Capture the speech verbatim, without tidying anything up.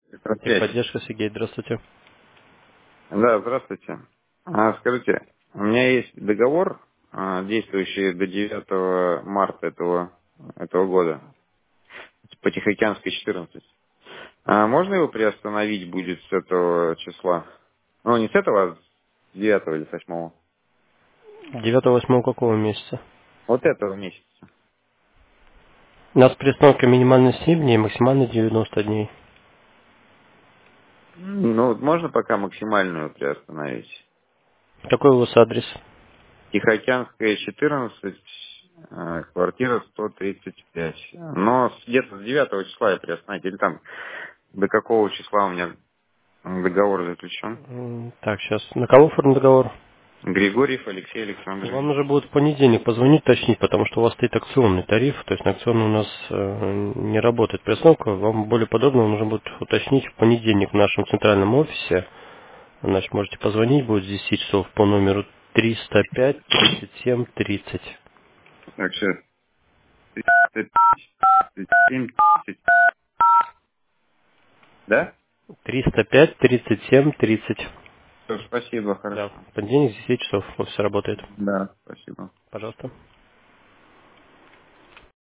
Здравствуйте. Техподдержка, Сергей, здравствуйте. Да, здравствуйте. А, скажите, у меня есть договор, а, действующий до девятого марта этого, этого года, по Тихоокеанской четырнадцать. А можно его приостановить будет с этого числа? Ну, не с этого, а с девятого или с восьмого. девятого восьмого какого месяца? Вот этого месяца. У нас приостановка минимально семь дней, максимально девяносто дней. Ну, вот можно пока максимальную приостановить. Какой у вас адрес? Тихоокеанская четырнадцать, а, квартира сто тридцать пять. Но с- где-то с девятого числа я приостановить. Или там до какого числа у меня договор заключен? М, Так, сейчас. На кого оформлен договор? Григорьев Алексей Александрович. Вам нужно будет в понедельник позвонить, точнить, потому что у вас стоит акционный тариф, то есть на акционный у нас э, не работает приостановка. Вам более подробно нужно будет уточнить в понедельник в нашем центральном офисе. Значит, можете позвонить, будет с десяти часов по номеру триста пять тридцать семь тридцать. Так, сейчас. тридцать семь, тридцать. Да? триста пять тридцать семь тридцать. Все, спасибо, Да, хорошо. в понедельник с десяти часов офис работает. Да, спасибо. Пожалуйста.